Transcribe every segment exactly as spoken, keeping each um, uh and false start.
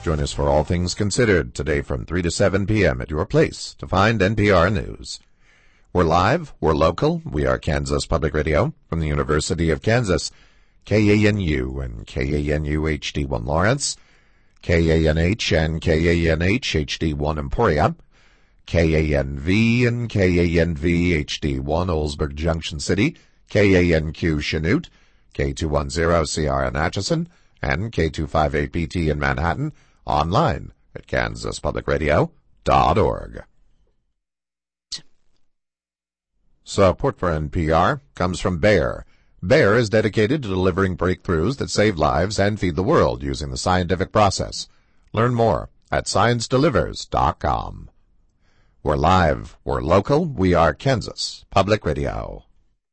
Join us for All Things Considered today from three to seven p.m. at your place to find N P R News. We're live, we're local, we are Kansas Public Radio from the University of Kansas, K A N U and K A N U H D one Lawrence, K A N H and K A N H H D one Emporia, K A N V and K A N V H D one Oldsburg Junction City, K A N Q Chanute, K two ten C R in Atchison, and K two fifty-eight B T in Manhattan, online at kansas public radio dot org. Support for N P R comes from Bayer. Bayer is dedicated to delivering breakthroughs that save lives and feed the world using the scientific process. Learn more at science delivers dot com. We're live, we're local, we are Kansas Public Radio.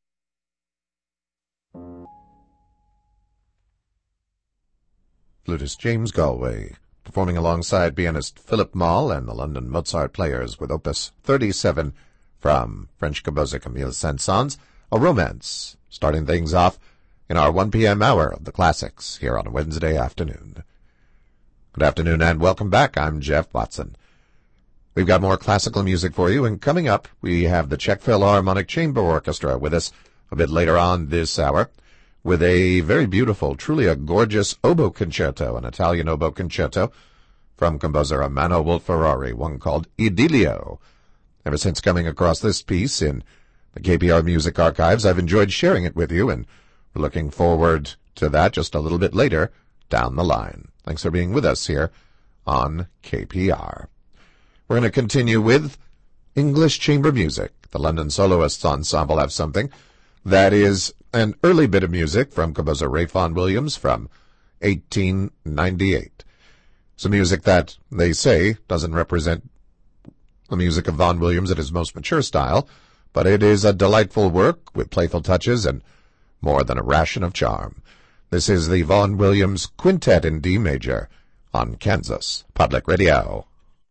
Flutist James Galway, performing alongside pianist Philip Moll and the London Mozart Players with Opus thirty-seven from French composer Camille Saint-Saëns, a romance, starting things off in our one p.m. hour of the classics here on a Wednesday afternoon. Good afternoon and welcome back. I'm Jeff Watson. We've got more classical music for you, and coming up, we have the Czech Philharmonic Chamber Orchestra with us a bit later on this hour, with a very beautiful, truly a gorgeous oboe concerto, an Italian oboe concerto from composer Ermanno Wolf-Ferrari, one called Idilio. Ever since coming across this piece in the K P R Music Archives, I've enjoyed sharing it with you, and we're looking forward to that just a little bit later down the line. Thanks for being with us here on K P R. We're going to continue with English chamber music. The London Soloists Ensemble have something that is an early bit of music from composer Ralph Vaughan Williams from eighteen ninety-eight. Some music that, they say, doesn't represent the music of Vaughan Williams at his most mature style, but it is a delightful work with playful touches and more than a ration of charm. This is the Vaughan Williams Quintet in D major on Kansas Public Radio.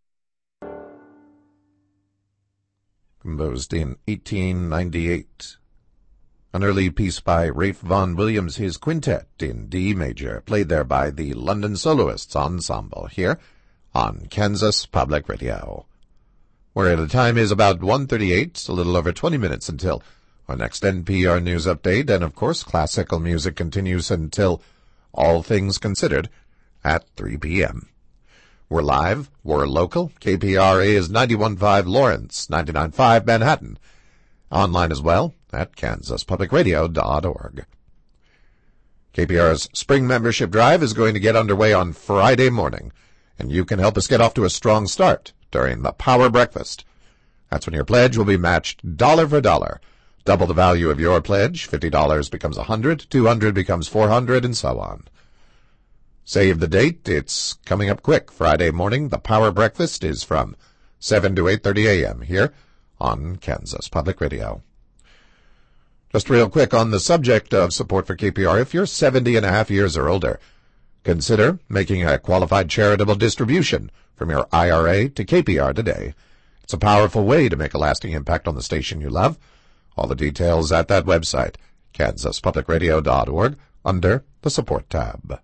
Composed in eighteen ninety-eight. An early piece by Ralph Vaughan Williams, his Quintet in D major, played there by the London Soloists Ensemble here on Kansas Public Radio. Where the time is about one thirty-eight, a little over twenty minutes until our next N P R News Update, and of course classical music continues until All Things Considered at three p.m. We're live, we're local, K P R A is ninety-one point five Lawrence, ninety-nine point five Manhattan, online as well at kansas public radio dot org. K P R's spring membership drive is going to get underway on Friday morning, and you can help us get off to a strong start during the Power Breakfast. That's when your pledge will be matched dollar for dollar. Double the value of your pledge, fifty dollars becomes one hundred dollars, two hundred dollars becomes four hundred dollars, and so on. Save the date, it's coming up quick. Friday morning, the Power Breakfast is from seven to eight thirty a.m. here on Kansas Public Radio. Just real quick on the subject of support for K P R, if you're seventy and a half years or older, consider making a qualified charitable distribution from your I R A to K P R today. It's a powerful way to make a lasting impact on the station you love. All the details at that website, kansas public radio dot org, under the Support tab.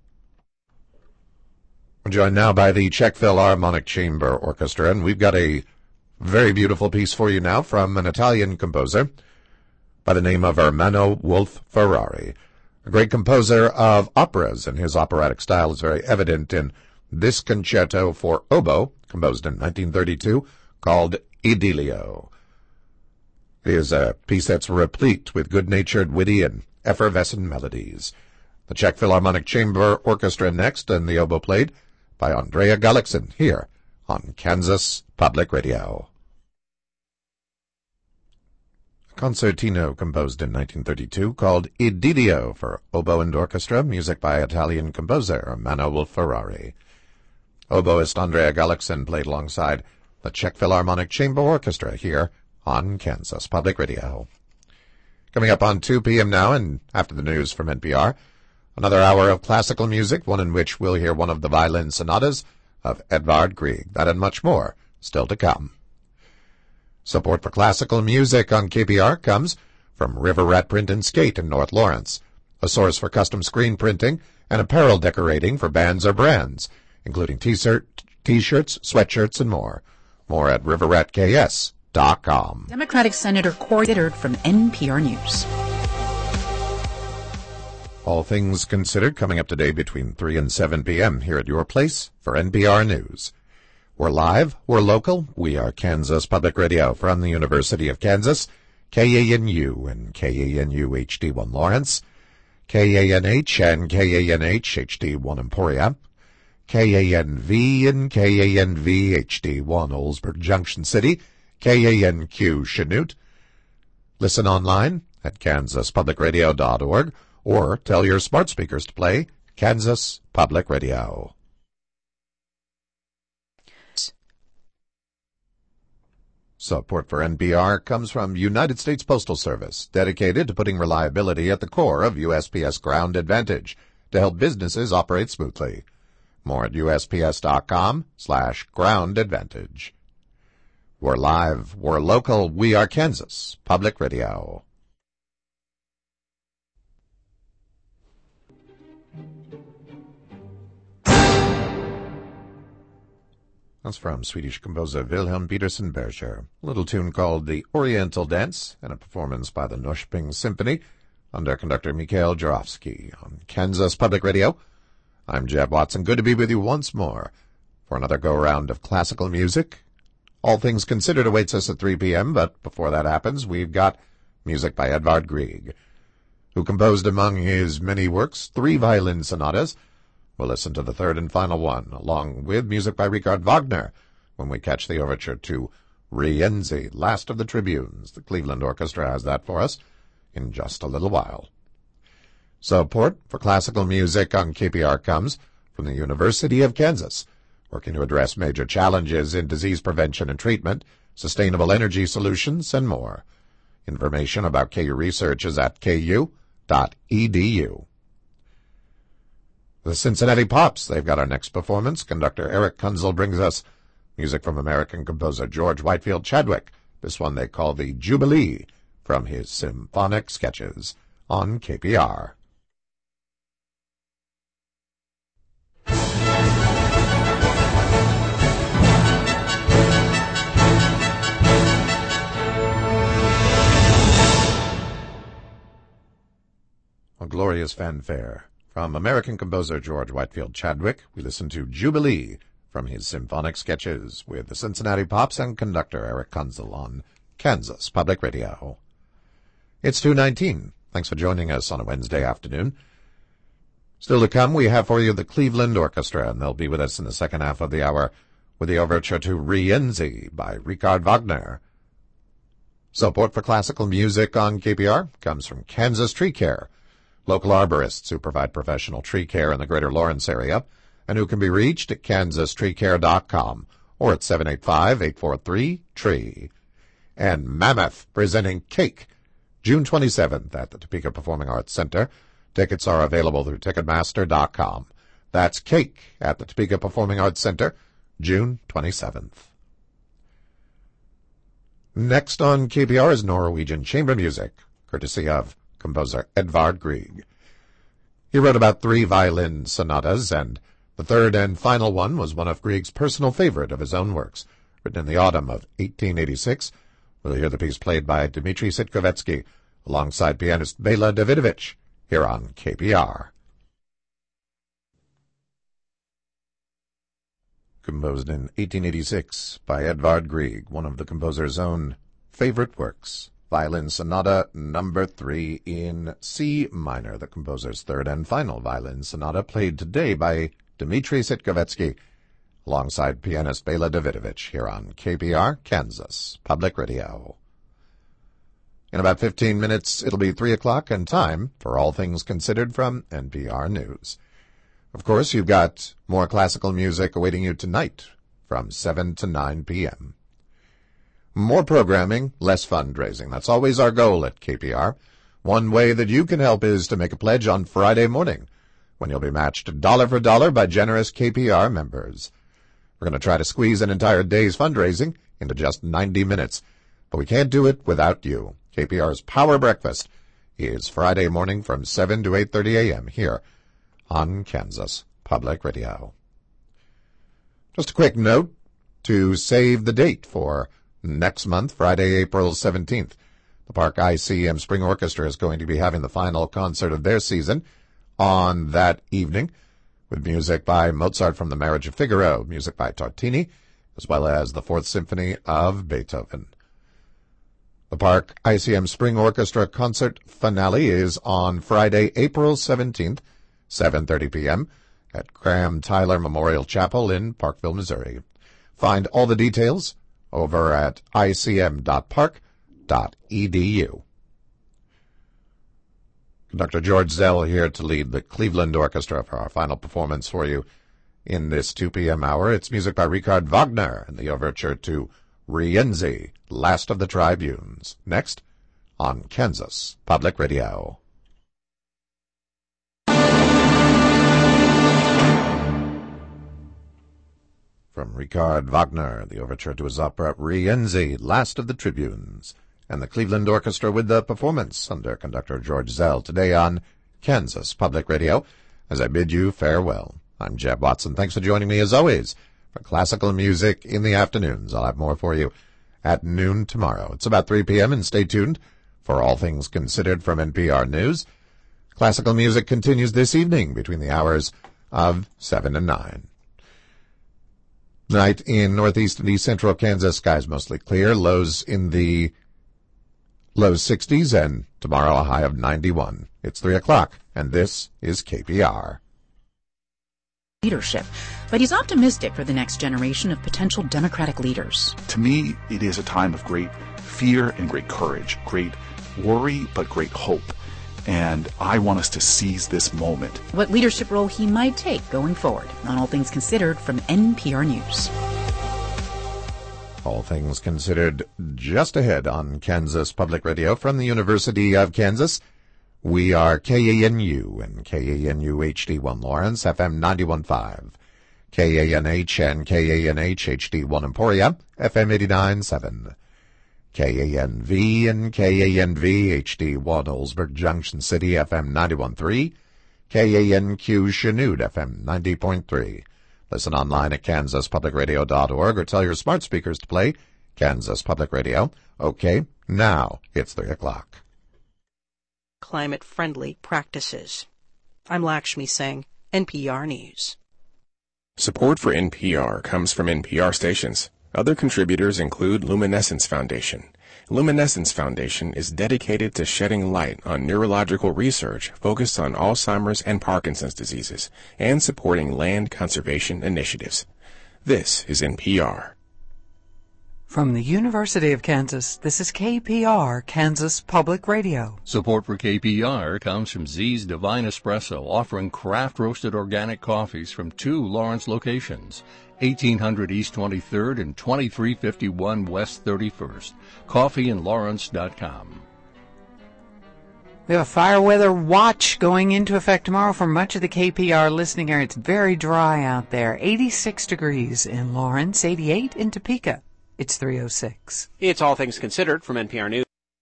We're joined now by the Czech Philharmonic Chamber Orchestra, and we've got a very beautiful piece for you now from an Italian composer by the name of Ermanno Wolf-Ferrari, a great composer of operas, and his operatic style is very evident in this concerto for oboe, composed in nineteen thirty-two, called Idilio. It is a piece that's replete with good-natured, witty, and effervescent melodies. The Czech Philharmonic Chamber Orchestra next, and the oboe played by Andrea Gullikson here on Kansas Public Radio. A concertino composed in nineteen thirty-two called Idilio for oboe and orchestra, music by Italian composer Ermanno Wolf-Ferrari. Oboist Andrea Gullikson played alongside the Czech Philharmonic Chamber Orchestra here on Kansas Public Radio. Coming up on two p.m. now, and after the news from N P R, another hour of classical music, one in which we'll hear one of the violin sonatas of Edvard Grieg. That and much more still to come. Support for classical music on K P R comes from River Rat Print and Skate in North Lawrence, a source for custom screen printing and apparel decorating for bands or brands. including t-shirt, t-shirts, sweatshirts, and more. More at river rat k s dot com. Democratic Senator Cory Bittert from N P R News. All things considered, coming up today between three and seven p.m. here at your place for N P R News. We're live, we're local, we are Kansas Public Radio from the University of Kansas, K A N U and K A N U H D one Lawrence, K A N H and K A N H H D one Emporia, K A N V and K A N V H D one Oldsburg Junction City, K A N Q Chanute. Listen online at kansas public radio dot org or tell your smart speakers to play Kansas Public Radio. Support for N P R comes from United States Postal Service, dedicated to putting reliability at the core of U S P S Ground Advantage to help businesses operate smoothly. More at U S P S dot com slash ground advantage. We're live, we're local, we are Kansas Public Radio. That's from Swedish composer Wilhelm Peterson Berger. A little tune called The Oriental Dance, and a performance by the Norrköping Symphony under conductor Mikhail Jarofsky on Kansas Public Radio. I'm Jeb Watson. Good to be with you once more for another go-around of classical music. All Things Considered awaits us at three p.m., but before that happens, we've got music by Edvard Grieg, who composed among his many works three violin sonatas. We'll listen to the third and final one, along with music by Richard Wagner, when we catch the overture to Rienzi, Last of the Tribunes. The Cleveland Orchestra has that for us in just a little while. Support for classical music on K P R comes from the University of Kansas, working to address major challenges in disease prevention and treatment, sustainable energy solutions, and more. Information about K U research is at k u dot e d u. The Cincinnati Pops, they've got our next performance. Conductor Eric Kunzel brings us music from American composer George Whitefield Chadwick. This one they call the Jubilee, from his Symphonic Sketches on K P R. A glorious fanfare. From American composer George Whitefield Chadwick, we listen to Jubilee from his Symphonic Sketches with the Cincinnati Pops and conductor Eric Kunzel on Kansas Public Radio. It's two nineteen. Thanks for joining us on a Wednesday afternoon. Still to come, we have for you the Cleveland Orchestra, and they'll be with us in the second half of the hour with the overture to Rienzi by Richard Wagner. Support for classical music on K P R comes from Kansas Tree Care, local arborists who provide professional tree care in the greater Lawrence area, and who can be reached at kansas tree care dot com or at seven eight five, eight four three, T R E E. And Mammoth presenting Cake, June twenty-seventh at the Topeka Performing Arts Center. Tickets are available through ticketmaster dot com. That's Cake at the Topeka Performing Arts Center, June twenty-seventh. Next on K P R is Norwegian chamber music, courtesy of composer Edvard Grieg. He wrote about three violin sonatas, and the third and final one was one of Grieg's personal favorite of his own works, written in the autumn of eighteen eighty-six. We'll hear the piece played by Dmitri Sitkovetsky alongside pianist Bela Davidovich here on K P R. Composed in eighteen eighty-six by Edvard Grieg, one of the composer's own favorite works. Violin Sonata number three in C minor, the composer's third and final violin sonata, played today by Dmitri Sitkovetsky, alongside pianist Bela Davidovich, here on K P R, Kansas Public Radio. In about fifteen minutes, it'll be three o'clock, and time for All Things Considered from N P R News. Of course, you've got more classical music awaiting you tonight from seven to nine p.m. More programming, less fundraising. That's always our goal at K P R. One way that you can help is to make a pledge on Friday morning, when you'll be matched dollar for dollar by generous K P R members. We're going to try to squeeze an entire day's fundraising into just ninety minutes, but we can't do it without you. K P R's Power Breakfast is Friday morning from seven to eight thirty a.m. here on Kansas Public Radio. Just a quick note to save the date for next month, Friday, April seventeenth. The Park I C M Spring Orchestra is going to be having the final concert of their season on that evening, with music by Mozart from The Marriage of Figaro, music by Tartini, as well as the Fourth Symphony of Beethoven. The Park I C M Spring Orchestra concert finale is on Friday, April seventeenth, seven thirty p.m. at Graham Tyler Memorial Chapel in Parkville, Missouri. Find all the details over at I C M dot park dot e d u. Conductor George Zell here to lead the Cleveland Orchestra for our final performance for you in this two p.m. hour. It's music by Richard Wagner and the overture to Rienzi, Last of the Tribunes. Next on Kansas Public Radio. From Richard Wagner, the overture to his opera Rienzi, Last of the Tribunes, and the Cleveland Orchestra with the performance under conductor George Zell today on Kansas Public Radio. As I bid you farewell, I'm Jeb Watson. Thanks for joining me as always for classical music in the afternoons. I'll have more for you at noon tomorrow. It's about three p.m. and stay tuned for All Things Considered from N P R News. Classical music continues this evening between the hours of seven and nine. Tonight in northeast and east central Kansas, skies mostly clear, lows in the low sixties, and tomorrow a high of ninety-one. It's three o'clock, and this is K P R. Leadership, but he's optimistic for the next generation of potential Democratic leaders. To me, it is a time of great fear and great courage, great worry, but great hope. And I want us to seize this moment. What leadership role he might take going forward on All Things Considered from N P R News. All Things Considered just ahead on Kansas Public Radio from the University of Kansas. We are K A N U and K A N U H D one Lawrence, F M ninety-one point five. K A N H and K A N H H D one Emporia, F M eighty-nine point seven. K A N V and K A N V H D one Oldsburg Junction City, F M ninety-one point three. K A N Q Chanute, F M ninety point three. Listen online at kansas public radio dot org or tell your smart speakers to play Kansas Public Radio. Okay, now it's three o'clock. Climate-friendly practices. I'm Lakshmi Singh, N P R News. Support for N P R comes from N P R stations. Other contributors include Luminescence Foundation. Luminescence Foundation is dedicated to shedding light on neurological research focused on Alzheimer's and Parkinson's diseases and supporting land conservation initiatives. This is N P R. From the University of Kansas, this is K P R, Kansas Public Radio. Support for K P R comes from Z's Divine Espresso, offering craft-roasted organic coffees from two Lawrence locations, eighteen hundred East twenty-third and twenty-three fifty-one West thirty-first. coffee in lawrence dot com. We have a fire weather watch going into effect tomorrow for much of the K P R listening area. It's very dry out there. eighty-six degrees in Lawrence, eighty-eight in Topeka. It's three oh six. It's All Things Considered from N P R News.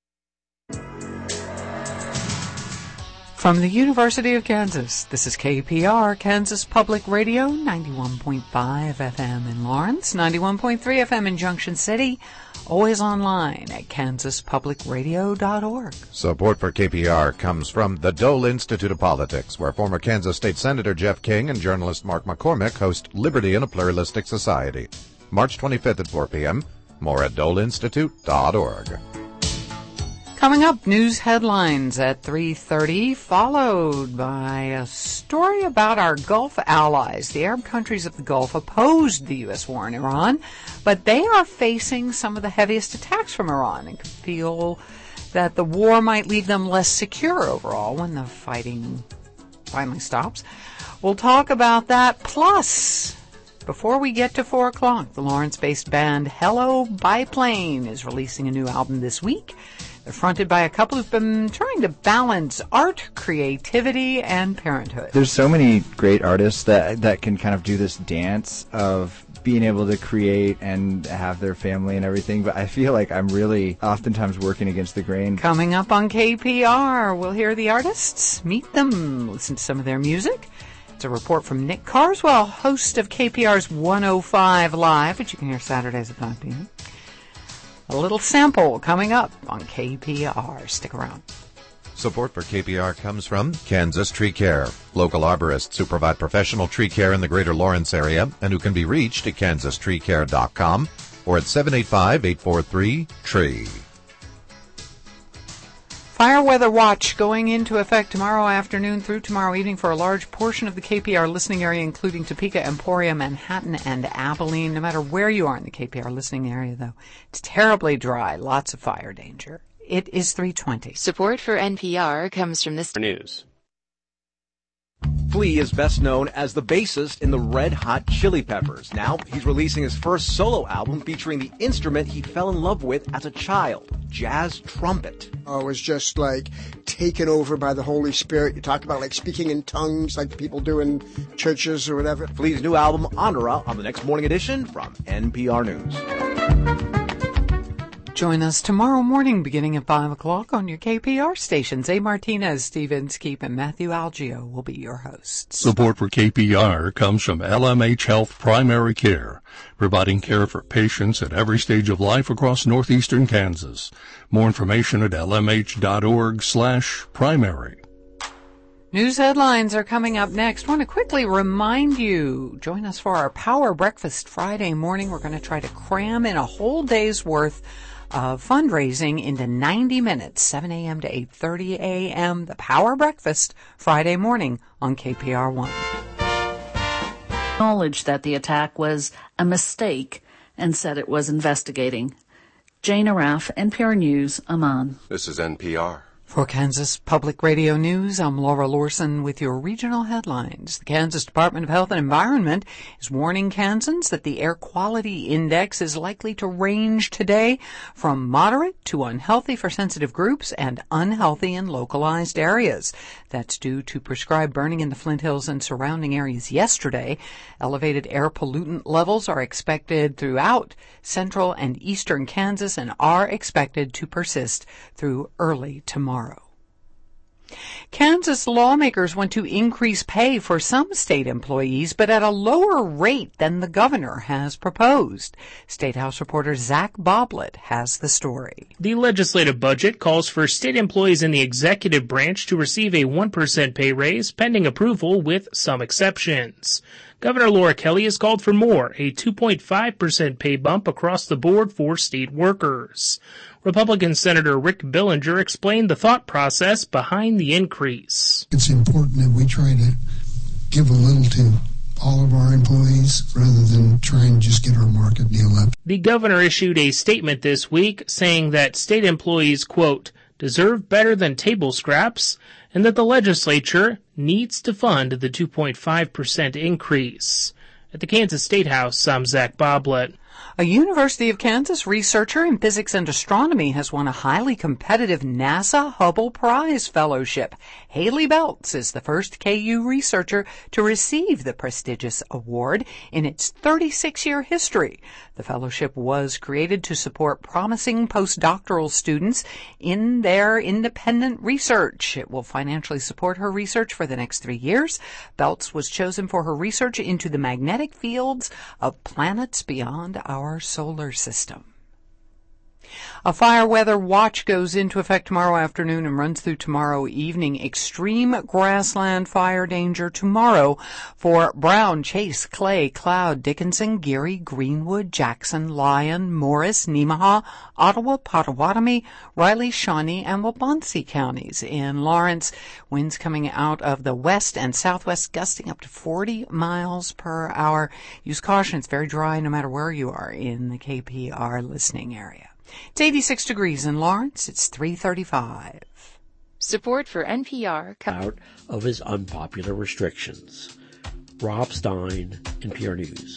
From the University of Kansas, this is K P R, Kansas Public Radio, ninety-one point five F M in Lawrence, ninety-one point three F M in Junction City, always online at kansas public radio dot org. Support for K P R comes from the Dole Institute of Politics, where former Kansas State Senator Jeff King and journalist Mark McCormick host Liberty in a Pluralistic Society. March twenty-fifth at four p.m. More at dole institute dot org. Coming up, news headlines at three thirty, followed by a story about our Gulf allies. The Arab countries of the Gulf opposed the U S war in Iran, but they are facing some of the heaviest attacks from Iran and feel that the war might leave them less secure overall when the fighting finally stops. We'll talk about that. Plus, before we get to four o'clock, the Lawrence-based band Hello Biplane is releasing a new album this week. They're fronted by a couple who've been trying to balance art, creativity, and parenthood. There's so many great artists that that can kind of do this dance of being able to create and have their family and everything, but I feel like I'm really oftentimes working against the grain. Coming up on K P R, we'll hear the artists, meet them, listen to some of their music. It's It's a report from Nick Carswell, host of K P R's one oh five Live, which you can hear Saturdays at five p.m. A little sample coming up on K P R. Stick around. Support for K P R comes from Kansas Tree Care, local arborists who provide professional tree care in the greater Lawrence area and who can be reached at kansas tree care dot com or at seven eight five, eight four three, T R E E. Fire weather watch going into effect tomorrow afternoon through tomorrow evening for a large portion of the K P R listening area, including Topeka, Emporia, Manhattan, and Abilene. No matter where you are in the K P R listening area, though, it's terribly dry, lots of fire danger. It is three twenty. Support for N P R comes from this news. Flea is best known as the bassist in the Red Hot Chili Peppers. Now he's releasing his first solo album featuring the instrument he fell in love with as a child, jazz trumpet. I was just like taken over by the Holy Spirit. You talk about like speaking in tongues like people do in churches or whatever. Flea's new album, Honora, on the next morning edition from N P R News. Join us tomorrow morning beginning at five o'clock on your K P R stations. A. Martinez, Steve Inskeep, and Matthew Algio will be your hosts. Support for K P R comes from L M H Health Primary Care, providing care for patients at every stage of life across northeastern Kansas. More information at l m h dot org slash primary. News headlines are coming up next. I want to quickly remind you, join us for our Power Breakfast Friday morning. We're going to try to cram in a whole day's worth of fundraising into ninety minutes, seven a.m. to eight thirty a.m. The Power Breakfast Friday morning on K P R one. Acknowledged that the attack was a mistake and said it was investigating. Jane Araf, N P R News, Amman. This is N P R. For Kansas Public Radio News, I'm Laura Lorson with your regional headlines. The Kansas Department of Health and Environment is warning Kansans that the air quality index is likely to range today from moderate to unhealthy for sensitive groups and unhealthy in localized areas. That's due to prescribed burning in the Flint Hills and surrounding areas yesterday. Elevated air pollutant levels are expected throughout central and eastern Kansas and are expected to persist through early tomorrow. Kansas lawmakers want to increase pay for some state employees, but at a lower rate than the governor has proposed. State House reporter Zach Boblet has the story. The legislative budget calls for state employees in the executive branch to receive a one percent pay raise pending approval with some exceptions. Governor Laura Kelly has called for more, a two point five percent pay bump across the board for state workers. Republican Senator Rick Billinger explained the thought process behind the increase. It's important that we try to give a little to all of our employees rather than try and just get our market deal up. The governor issued a statement this week saying that state employees, quote, deserve better than table scraps, and that the legislature needs to fund the two point five percent increase. At the Kansas State House, I'm Zach Boblet. A University of Kansas researcher in physics and astronomy has won a highly competitive NASA Hubble Prize fellowship. Haley Beltz is the first K U researcher to receive the prestigious award in its thirty-six-year history. The fellowship was created to support promising postdoctoral students in their independent research. It will financially support her research for the next three years. Beltz was chosen for her research into the magnetic fields of planets beyond our solar system. A fire weather watch goes into effect tomorrow afternoon and runs through tomorrow evening. Extreme grassland fire danger tomorrow for Brown, Chase, Clay, Cloud, Dickinson, Geary, Greenwood, Jackson, Lyon, Morris, Nemaha, Ottawa, Pottawatomie, Riley, Shawnee, and Waubonsee counties. In Lawrence, winds coming out of the west and southwest gusting up to forty miles per hour. Use caution. It's very dry no matter where you are in the K P R listening area. It's eighty-six degrees in Lawrence. It's three thirty-five. Support for N P R out of his unpopular restrictions. Rob Stein, N P R News.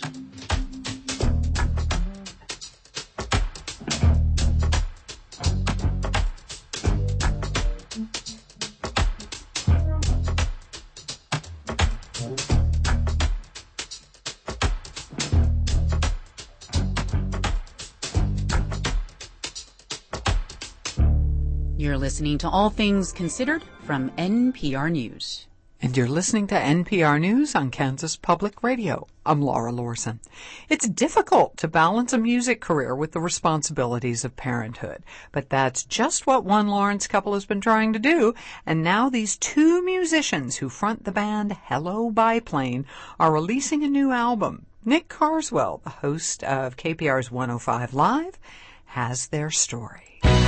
You're listening to All Things Considered from N P R News. And you're listening to N P R News on Kansas Public Radio. I'm Laura Lorson. It's difficult to balance a music career with the responsibilities of parenthood, but that's just what one Lawrence couple has been trying to do, and now these two musicians who front the band Hello Biplane are releasing a new album. Nick Carswell, the host of K P R's one oh five Live, has their story.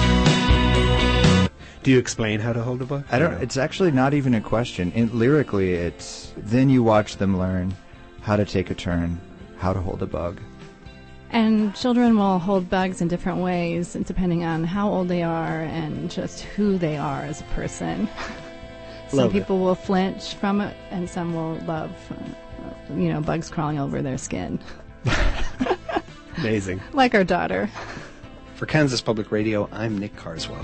Do you explain how to hold a bug? I don't. It's actually not even a question. In, lyrically, it's then you watch them learn how to take a turn, how to hold a bug. And children will hold bugs in different ways, depending on how old they are and just who they are as a person. Some Love people it. will flinch from it, and some will love, uh, you know, bugs crawling over their skin. Amazing. Like our daughter. For Kansas Public Radio, I'm Nick Carswell.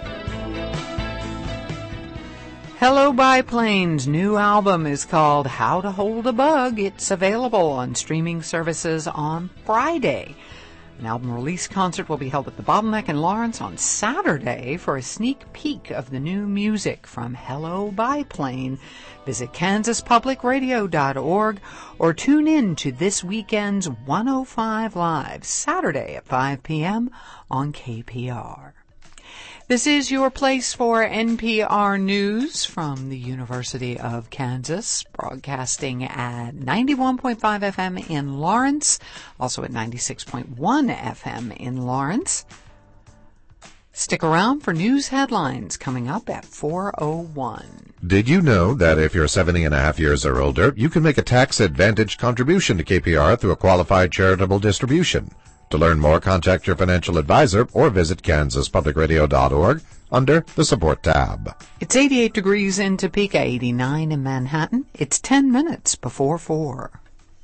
Hello Biplane's new album is called How to Hold a Bug. It's available on streaming services on Friday. An album release concert will be held at the Bottleneck in Lawrence on Saturday. For a sneak peek of the new music from Hello Biplane, visit kansas public radio dot org or tune in to this weekend's one oh five Live, Saturday at five p.m. on K P R. This is your place for N P R News from the University of Kansas, broadcasting at ninety-one point five F M in Lawrence, also at ninety-six point one F M in Lawrence. Stick around for news headlines coming up at four oh one. Did you know that if you're seventy and a half years or older, you can make a tax-advantaged contribution to K P R through a qualified charitable distribution? To learn more, contact your financial advisor or visit kansas public radio dot org under the Support tab. It's eighty-eight degrees in Topeka, eighty-nine in Manhattan. It's ten minutes before four.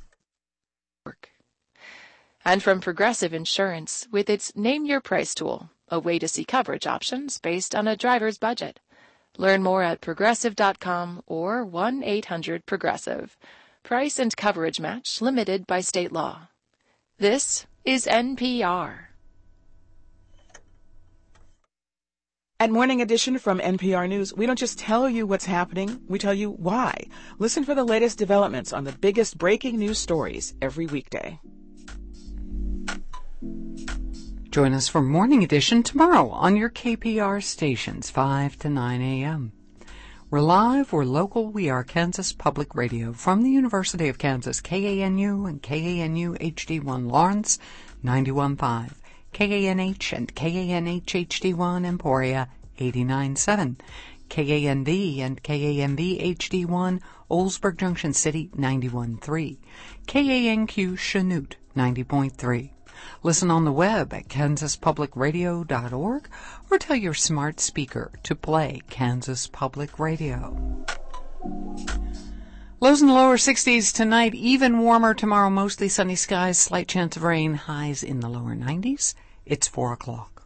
And from Progressive Insurance with its Name Your Price tool, a way to see coverage options based on a driver's budget. Learn more at progressive dot com or one eight hundred progressive. Price and coverage match limited by state law. This is N P R. At Morning Edition from N P R News, we don't just tell you what's happening, we tell you why. Listen for the latest developments on the biggest breaking news stories every weekday. Join us for Morning Edition tomorrow on your K P R stations, five to nine a.m. We're live, we're local, we are Kansas Public Radio from the University of Kansas, K A N U and K A N U H D one Lawrence, ninety-one point five, K A N H and K A N H H D one Emporia, eighty-nine point seven, K A N V and K A N V H D one Oldsburg Junction City, ninety-one point three, K A N Q Chanute, ninety point three. Listen on the web at kansas public radio dot org or tell your smart speaker to play Kansas Public Radio. Lows in the lower sixties tonight, even warmer tomorrow, mostly sunny skies, slight chance of rain, highs in the lower nineties. It's four o'clock.